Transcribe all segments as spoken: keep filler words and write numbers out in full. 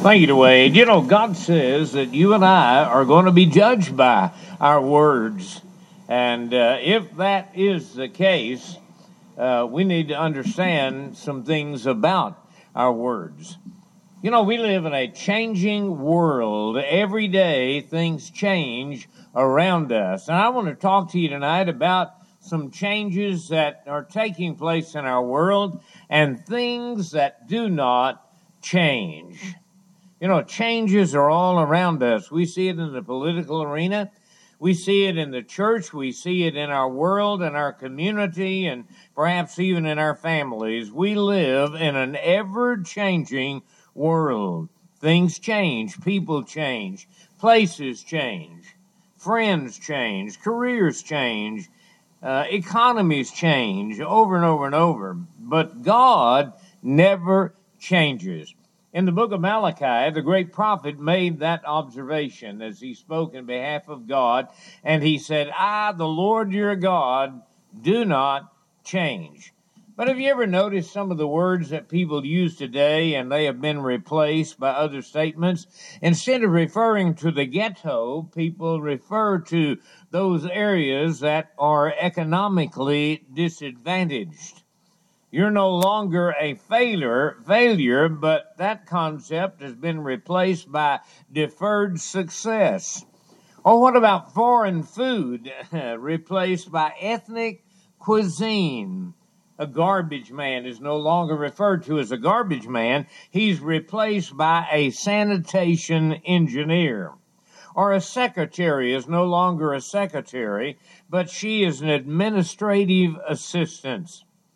Thank you, Dwayne. You know, God says that you and I are going to be judged by our words. And uh, if that is the case, uh, we need to understand some things about our words. You know, we live in a changing world. Every day, things change around us. And I want to talk to you tonight about some changes that are taking place in our world and things that do not change. You know, changes are all around us. We see it in the political arena. We see it in the church. We see it in our world, in our community, and perhaps even in our families. We live in an ever-changing world. Things change. People change. Places change. Friends change. Careers change. Uh, economies change over and over and over. But God never changes. In the book of Malachi, the great prophet made that observation as he spoke in behalf of God, and he said, I, the Lord your God, do not change. But have you ever noticed some of the words that people use today, and they have been replaced by other statements? Instead of referring to the ghetto, people refer to those areas that are economically disadvantaged. You're no longer a failure, failure, but that concept has been replaced by deferred success. Or what about foreign food replaced by ethnic cuisine? A garbage man is no longer referred to as a garbage man. He's replaced by a sanitation engineer. Or a secretary is no longer a secretary, but she is an administrative assistant.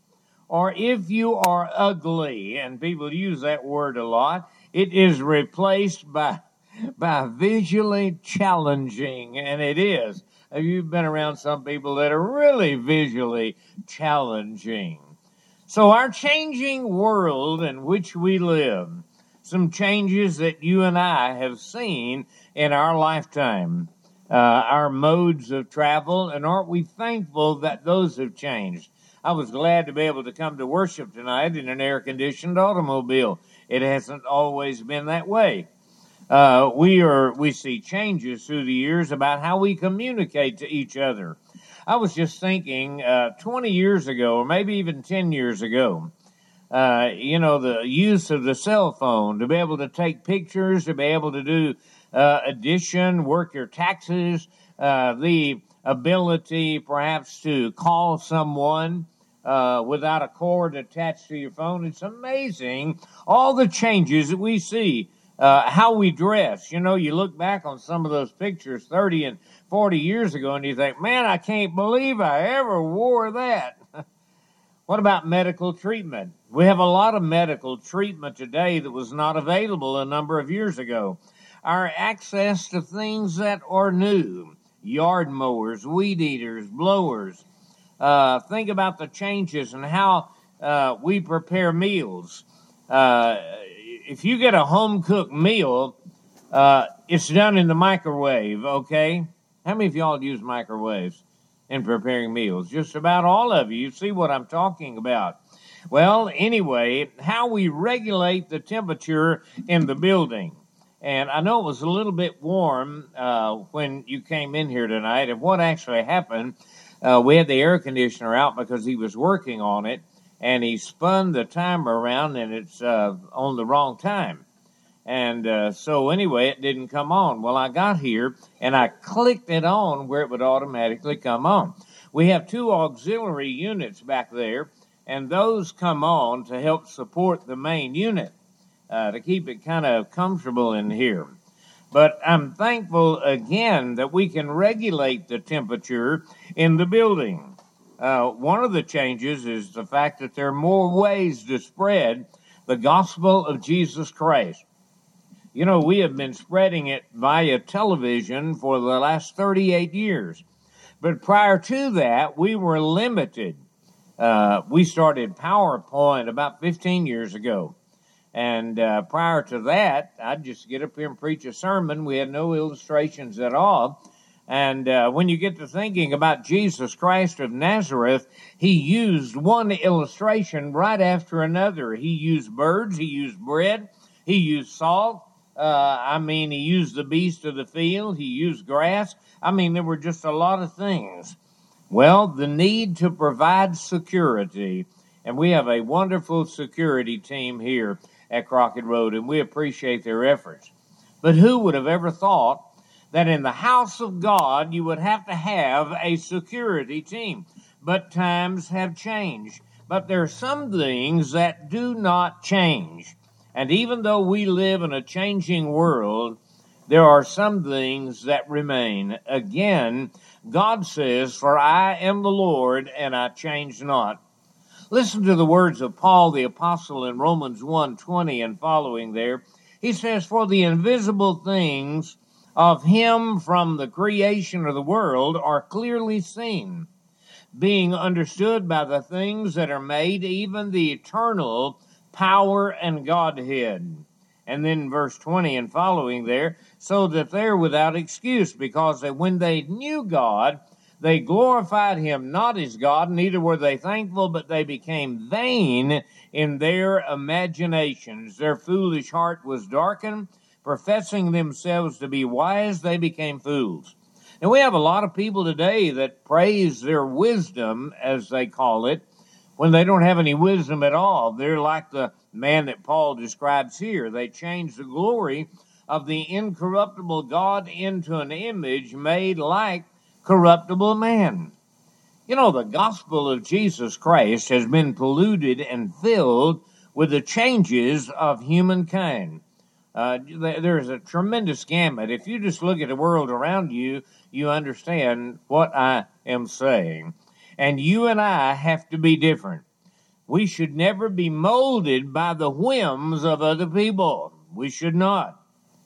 Or if you are ugly, and people use that word a lot, it is replaced by, by visually challenging, and it is. Have you been around some people that are really visually challenging? So our changing world in which we live, some changes that you and I have seen in our lifetime, uh, our modes of travel, and aren't we thankful that those have changed? I was glad to be able to come to worship tonight in an air-conditioned automobile. It hasn't always been that way. Uh, we are we see changes through the years about how we communicate to each other. I was just thinking uh, twenty years ago, or maybe even ten years ago, uh, you know, the use of the cell phone to be able to take pictures, to be able to do uh, addition, work your taxes, uh, the ability perhaps to call someone uh, without a cord attached to your phone. It's amazing all the changes that we see, uh, how we dress. You know, you look back on some of those pictures thirty and forty years ago and you think, man, I can't believe I ever wore that. What about medical treatment? We have a lot of medical treatment today that was not available a number of years ago. Our access to things that are new. Yard mowers, weed eaters, blowers. Uh, think about the changes and how uh, we prepare meals. Uh, if you get a home-cooked meal, uh, it's done in the microwave, okay? How many of y'all use microwaves in preparing meals? Just about all of you. You see what I'm talking about. Well, anyway, how we regulate the temperature in the building. And I know it was a little bit warm uh, when you came in here tonight. And what actually happened, uh, we had the air conditioner out because he was working on it, and he spun the timer around, and it's uh, on the wrong time. And uh, so anyway, it didn't come on. Well, I got here, and I clicked it on where it would automatically come on. We have two auxiliary units back there, and those come on to help support the main unit. Uh, to keep it kind of comfortable in here. But I'm thankful, again, that we can regulate the temperature in the building. Uh, one of the changes is the fact that there are more ways to spread the gospel of Jesus Christ. You know, we have been spreading it via television for the last thirty-eight years. But prior to that, we were limited. Uh, we started PowerPoint about fifteen years ago. And uh, prior to that, I'd just get up here and preach a sermon. We had no illustrations at all. And uh, when you get to thinking about Jesus Christ of Nazareth, he used one illustration right after another. He used birds, he used bread, he used salt, Uh, I mean, he used the beast of the field. He used grass. I mean, there were just a lot of things. Well, the need to provide security. And we have a wonderful security team here at Crockett Road, and we appreciate their efforts. But who would have ever thought that in the house of God you would have to have a security team? But times have changed. But there are some things that do not change. And even though we live in a changing world, there are some things that remain. Again, God says, "For I am the Lord, and I change not." Listen to the words of Paul the Apostle in Romans one twenty and following there. He says, "For the invisible things of him from the creation of the world are clearly seen, being understood by the things that are made, even the eternal power and Godhead." And then verse twenty and following there, "So that they're without excuse, because that when they knew God, they glorified him not as God, neither were they thankful, but they became vain in their imaginations. Their foolish heart was darkened. Professing themselves to be wise, they became fools." And we have a lot of people today that praise their wisdom, as they call it, when they don't have any wisdom at all. They're like the man that Paul describes here. They change the glory of the incorruptible God into an image made like corruptible man. You know, the gospel of Jesus Christ has been polluted and filled with the changes of humankind. Uh, there's a tremendous gamut. If you just look at the world around you, you understand what I am saying. And you and I have to be different. We should never be molded by the whims of other people. We should not.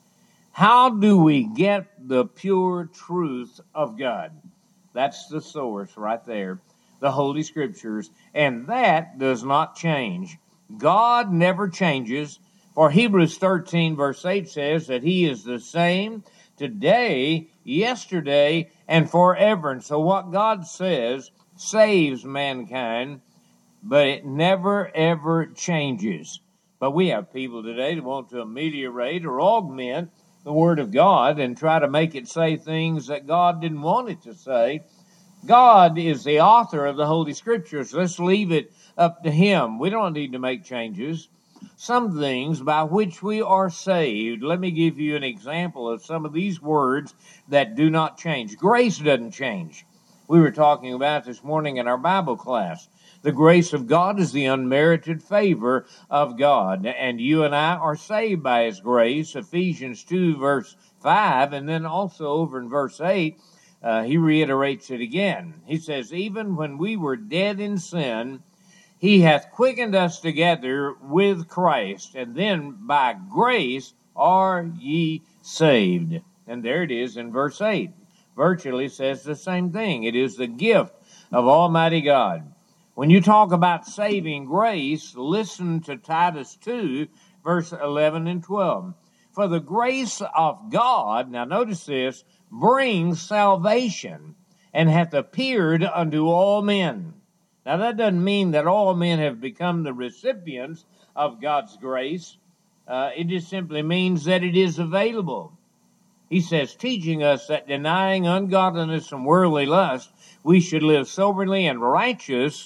How do we get the pure truth of God? That's the source right there, the Holy Scriptures, and that does not change. God never changes, for Hebrews thirteen verse eight says that he is the same today, yesterday, and forever. And so what God says saves mankind, but it never, ever changes. But we have people today that want to ameliorate or augment the Word of God and try to make it say things that God didn't want it to say. God is the author of the Holy Scriptures. Let's leave it up to him. We don't need to make changes. Some things by which we are saved. Let me give you an example of some of these words that do not change. Grace doesn't change. We were talking about this morning in our Bible class. The grace of God is the unmerited favor of God, and you and I are saved by his grace. Ephesians two verse five, and then also over in verse eight, uh, he reiterates it again. He says, "Even when we were dead in sin, he hath quickened us together with Christ, and then by grace are ye saved." And there it is in verse eight. Virtually says the same thing. It is the gift of Almighty God. When you talk about saving grace, listen to Titus two, verse eleven and twelve. "For the grace of God," now notice this, "brings salvation, and hath appeared unto all men." Now that doesn't mean that all men have become the recipients of God's grace. Uh, it just simply means that it is available. He says, teaching us that denying ungodliness and worldly lust, we should live soberly and righteous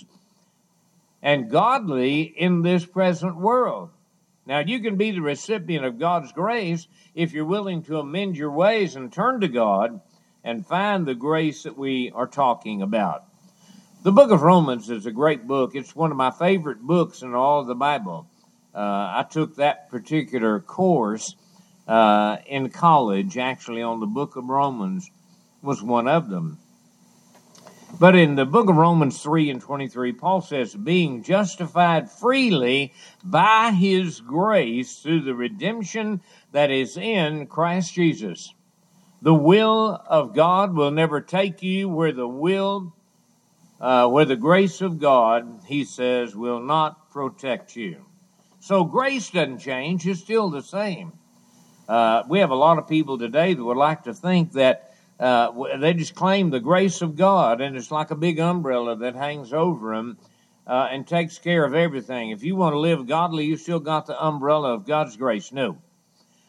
and godly in this present world. Now, you can be the recipient of God's grace if you're willing to amend your ways and turn to God and find the grace that we are talking about. The book of Romans is a great book. It's one of my favorite books in all of the Bible. Uh, I took that particular course uh, in college, actually, on the book of Romans was one of them. But in the book of Romans three and twenty-three, Paul says, "Being justified freely by his grace through the redemption that is in Christ Jesus." The will of God will never take you where the will, uh, where the grace of God, he says, will not protect you. So grace doesn't change. It's still the same. Uh, we have a lot of people today that would like to think that Uh, they just claim the grace of God, and it's like a big umbrella that hangs over them uh, and takes care of everything. If you want to live godly, you still got the umbrella of God's grace. No.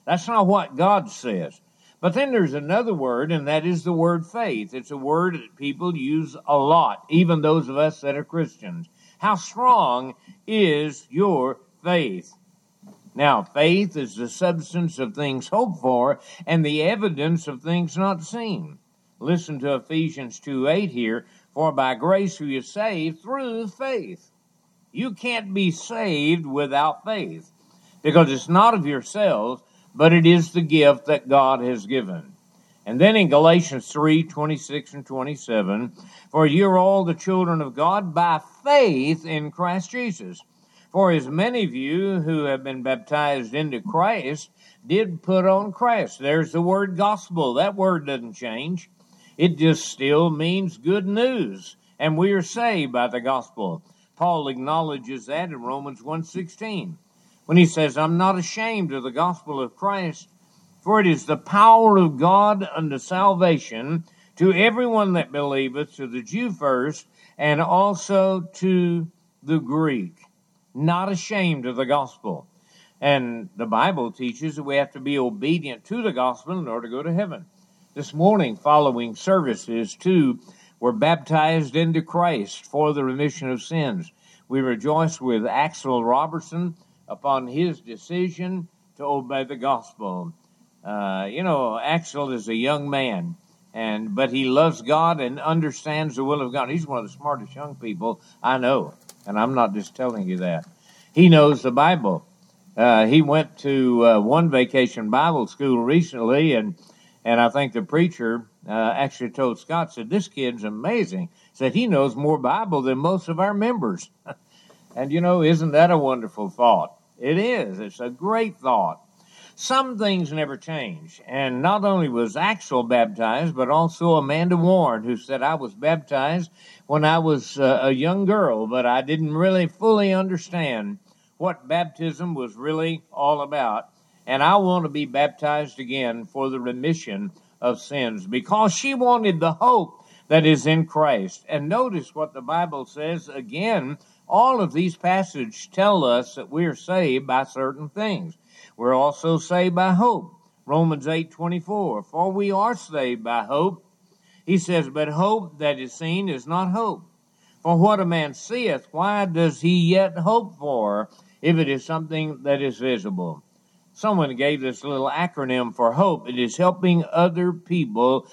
That's not what God says. But then there's another word, and that is the word faith. It's a word that people use a lot, even those of us that are Christians. How strong is your faith? Now, faith is the substance of things hoped for and the evidence of things not seen. Listen to Ephesians two eight here. For by grace are you saved through faith. You can't be saved without faith, because it's not of yourselves, but it is the gift that God has given. And then in Galatians three twenty-six and twenty-seven, for you are all the children of God by faith in Christ Jesus. For as many of you who have been baptized into Christ did put on Christ. There's the word gospel. That word doesn't change. It just still means good news. And we are saved by the gospel. Paul acknowledges that in Romans one sixteen, when he says, I'm not ashamed of the gospel of Christ, for it is the power of God unto salvation to everyone that believeth, to the Jew first, and also to the Greek. Not ashamed of the gospel. And the Bible teaches that we have to be obedient to the gospel in order to go to heaven. This morning, following services, two were baptized into Christ for the remission of sins. We rejoice with Axel Robertson upon his decision to obey the gospel. Uh, you know, Axel is a young man, and but he loves God and understands the will of God. He's one of the smartest young people I know, and I'm not just telling you that. He knows the Bible. Uh, he went to uh, one vacation Bible school recently, and and I think the preacher uh, actually told Scott, said, this kid's amazing. Said he knows more Bible than most of our members. And, you know, isn't that a wonderful thought? It is. It's a great thought. Some things never change. And not only was Axel baptized, but also Amanda Warren, who said, I was baptized when I was uh, a young girl, but I didn't really fully understand what baptism was really all about. And I want to be baptized again for the remission of sins, because she wanted the hope that is in Christ. And notice what the Bible says again. All of these passages tell us that we are saved by certain things. We're also saved by hope. Romans eight twenty-four, for we are saved by hope. He says, but hope that is seen is not hope. For what a man seeth, why does he yet hope for, if it is something that is visible? Someone gave this little acronym for hope. It is helping other people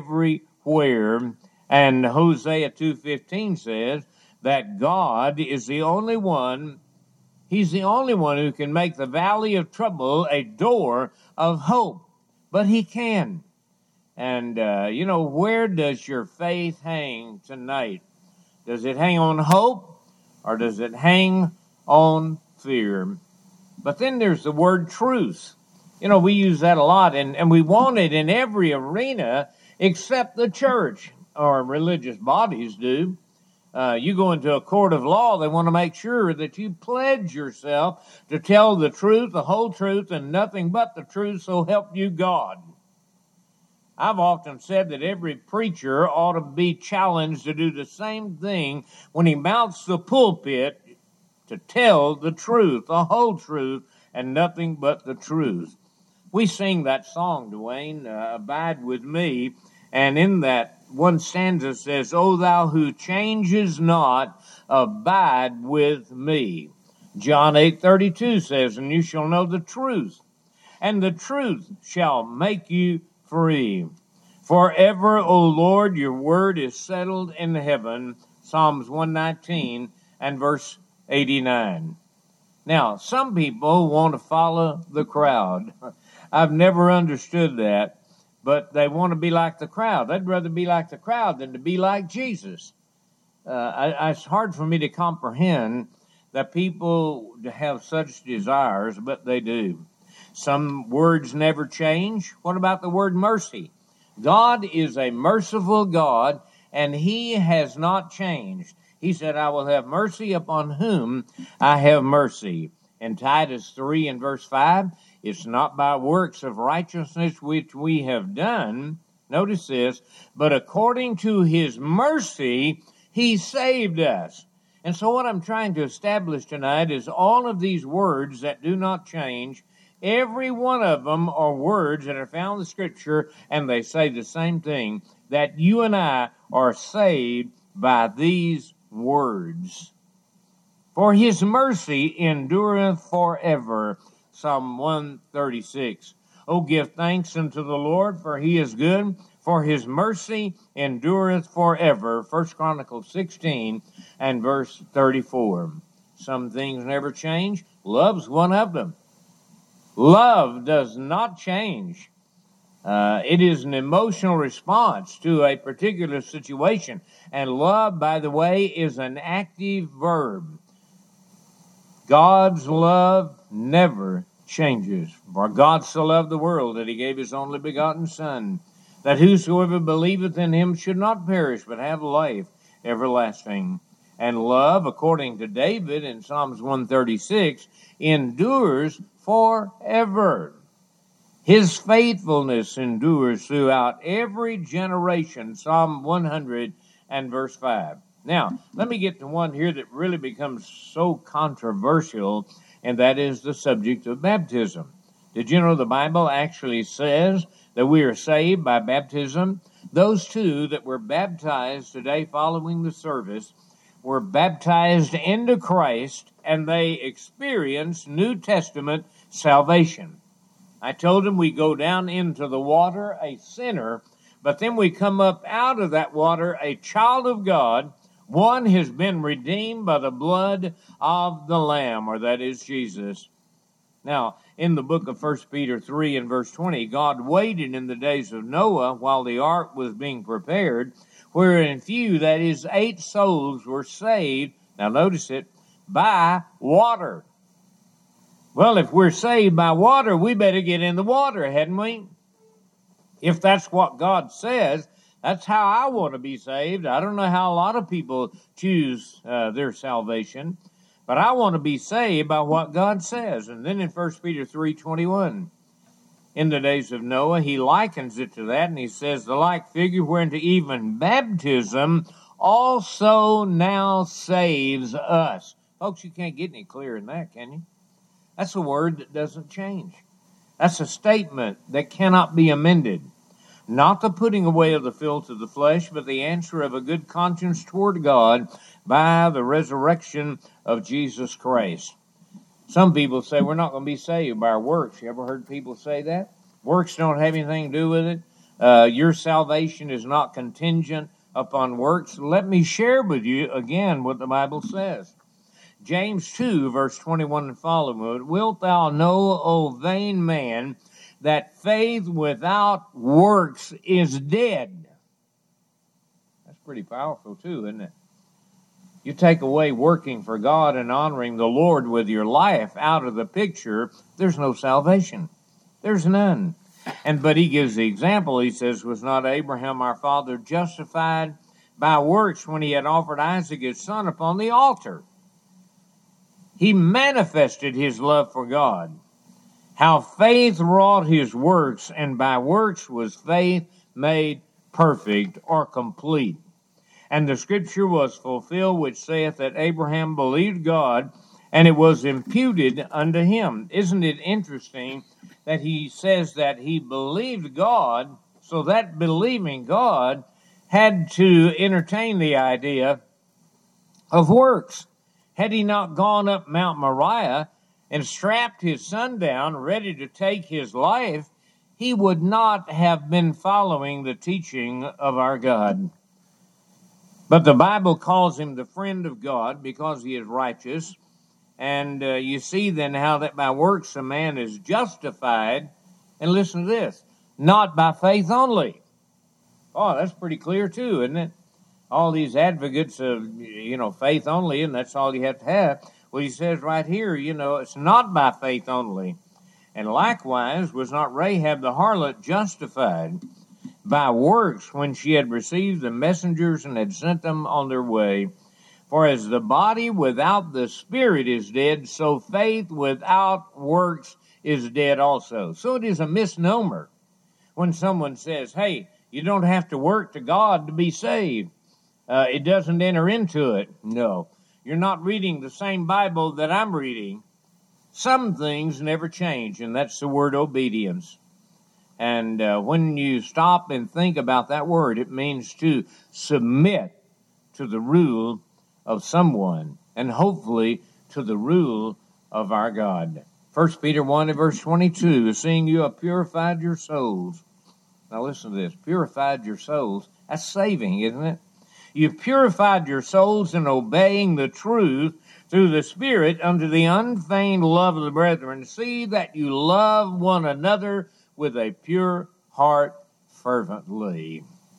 everywhere. And Hosea two fifteen says that God is the only one, He's the only one who can make the valley of trouble a door of hope. But He can. And, uh, you know, where does your faith hang tonight? Does it hang on hope, or does it hang on fear? But then there's the word truth. You know, we use that a lot, and, and we want it in every arena except the church, or religious bodies do. Uh, you go into a court of law, they want to make sure that you pledge yourself to tell the truth, the whole truth, and nothing but the truth, so help you God. I've often said that every preacher ought to be challenged to do the same thing when he mounts the pulpit, to tell the truth, the whole truth, and nothing but the truth. We sing that song, Dwayne, uh, Abide With Me, and in that one stanza says, O thou who changes not, abide with me. John eight thirty-two says, and you shall know the truth, and the truth shall make you free. Forever, O Lord, your word is settled in heaven. Psalms one nineteen and verse eighty-nine. Now, some people want to follow the crowd. I've never understood that, but they want to be like the crowd. They'd rather be like the crowd than to be like Jesus. Uh, I, it's hard for me to comprehend that people have such desires, but they do. Some words never change. What about the word mercy? God is a merciful God, and He has not changed. He said, I will have mercy upon whom I have mercy. In Titus three and verse five, it's not by works of righteousness which we have done, notice this, but according to His mercy, He saved us. And so what I'm trying to establish tonight is all of these words that do not change Every one of them are words that are found in the Scripture, and they say the same thing, that you and I are saved by these words. For his mercy endureth forever. Psalm one thirty-six. Oh, give thanks unto the Lord, for he is good, for his mercy endureth forever. First Chronicles sixteen and verse thirty-four. Some things never change. Love's one of them. Love does not change. Uh, it is an emotional response to a particular situation. And love, by the way, is an active verb. God's love never changes. For God so loved the world that he gave his only begotten Son, that whosoever believeth in him should not perish, but have life everlasting. And love, according to David in Psalms one thirty-six, endures forever. His faithfulness endures throughout every generation. Psalm one hundred and verse five. Now, let me get to one here that really becomes so controversial, and that is the subject of baptism. Did you know the Bible actually says that we are saved by baptism? Those two that were baptized today following the service were baptized into Christ, and they experienced New Testament salvation. I told them we go down into the water a sinner, but then we come up out of that water a child of God. One has been redeemed by the blood of the Lamb, or that is Jesus. Now, in the book of First Peter three and verse twenty, God waited in the days of Noah while the ark was being prepared, wherein few, that is, eight souls were saved, now notice it, by water. Well, if we're saved by water, we better get in the water, hadn't we? If that's what God says, that's how I want to be saved. I don't know how a lot of people choose uh, their salvation, but I want to be saved by what God says. And then in First Peter three twenty-one, in the days of Noah, he likens it to that, and he says, the like figure whereunto even baptism also now saves us. Folks, you can't get any clearer than that, can you? That's a word that doesn't change. That's a statement that cannot be amended. Not the putting away of the filth of the flesh, but the answer of a good conscience toward God by the resurrection of Jesus Christ. Some people say we're not going to be saved by our works. You ever heard people say that? Works don't have anything to do with it. Uh, your salvation is not contingent upon works. Let me share with you again what the Bible says. James two, verse twenty-one and following. Wilt thou know, O vain man, that faith without works is dead? That's pretty powerful too, isn't it? You take away working for God and honoring the Lord with your life out of the picture, there's no salvation. There's none. And but he gives the example. He says, was not Abraham our father justified by works when he had offered Isaac his son upon the altar? He manifested his love for God. How faith wrought his works, and by works was faith made perfect or complete. And the scripture was fulfilled, which saith that Abraham believed God, and it was imputed unto him. Isn't it interesting that he says that he believed God, so that believing God had to entertain the idea of works. Had he not gone up Mount Moriah and strapped his son down, ready to take his life, he would not have been following the teaching of our God. But the Bible calls him the friend of God because he is righteous. And uh, you see then how that by works a man is justified. And listen to this, not by faith only. Oh, that's pretty clear too, isn't it? All these advocates of, you know, faith only, and that's all you have to have. Well, he says right here, you know, it's not by faith only. And likewise, was not Rahab the harlot justified by works when she had received the messengers and had sent them on their way? For as the body without the spirit is dead, so faith without works is dead also. So it is a misnomer when someone says, hey, you don't have to work to God to be saved. Uh, it doesn't enter into it. No, you're not reading the same Bible that I'm reading. some things never change, and that's the word obedience. And uh, when you stop and think about that word, it means to submit to the rule of someone, and hopefully to the rule of our God. First Peter one and verse twenty-two, seeing you have purified your souls. Now listen to this, purified your souls. That's saving, isn't it? You've purified your souls in obeying the truth through the Spirit unto the unfeigned love of the brethren. See that you love one another with a pure heart fervently.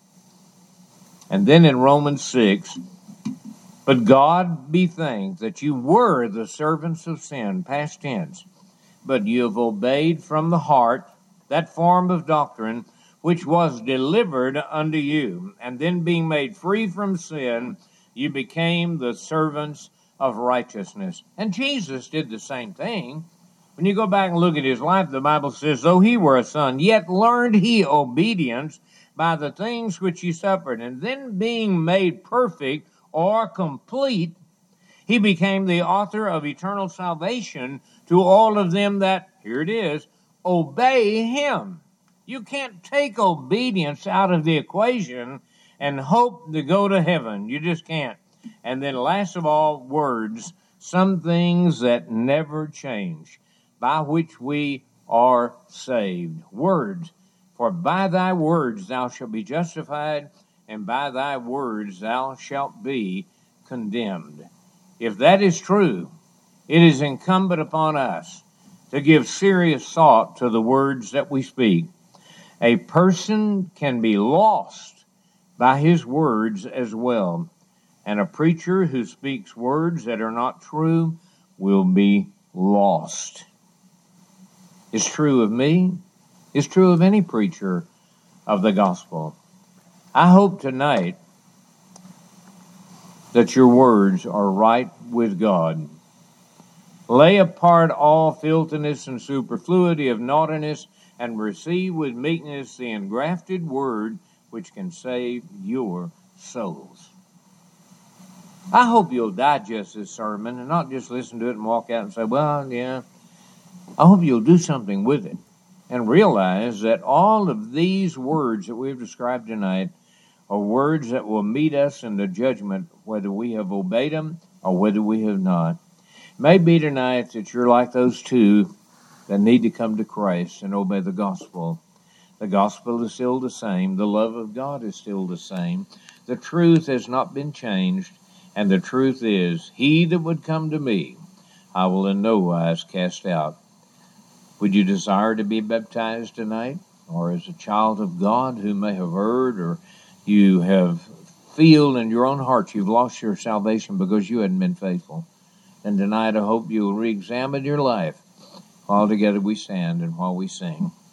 And then in Romans six, but God be thanked that you were the servants of sin, past tense, but you have obeyed from the heart that form of doctrine which was delivered unto you. And then being made free from sin, you became the servants of righteousness. And Jesus did the same thing. When you go back and look at his life, the Bible says, though he were a son, yet learned he obedience by the things which he suffered. And then being made perfect or complete, he became the author of eternal salvation to all of them that, here it is, obey him. You can't take obedience out of the equation and hope to go to heaven. You just can't. And then last of all, words, some things that never change, by which we are saved. Words, for by thy words thou shalt be justified, and by thy words thou shalt be condemned. If that is true, it is incumbent upon us to give serious thought to the words that we speak. A person can be lost by his words as well, and a preacher who speaks words that are not true will be lost. It's true of me. It's true of any preacher of the gospel. I hope tonight that your words are right with God. Lay apart all filthiness and superfluity of naughtiness, and receive with meekness the engrafted word which can save your souls. I hope you'll digest this sermon and not just listen to it and walk out and say, well, yeah. I hope you'll do something with it and realize that all of these words that we've described tonight are words that will meet us in the judgment, whether we have obeyed them or whether we have not. It may be tonight that you're like those two that need to come to Christ and obey the gospel. The gospel is still the same. The love of God is still the same. The truth has not been changed. And the truth is, he that would come to me, I will in no wise cast out. Would you desire to be baptized tonight? Or as a child of God who may have heard, or you have feel in your own heart you've lost your salvation because you hadn't been faithful. And tonight I hope you'll re-examine your life. While together we stand and while we sing.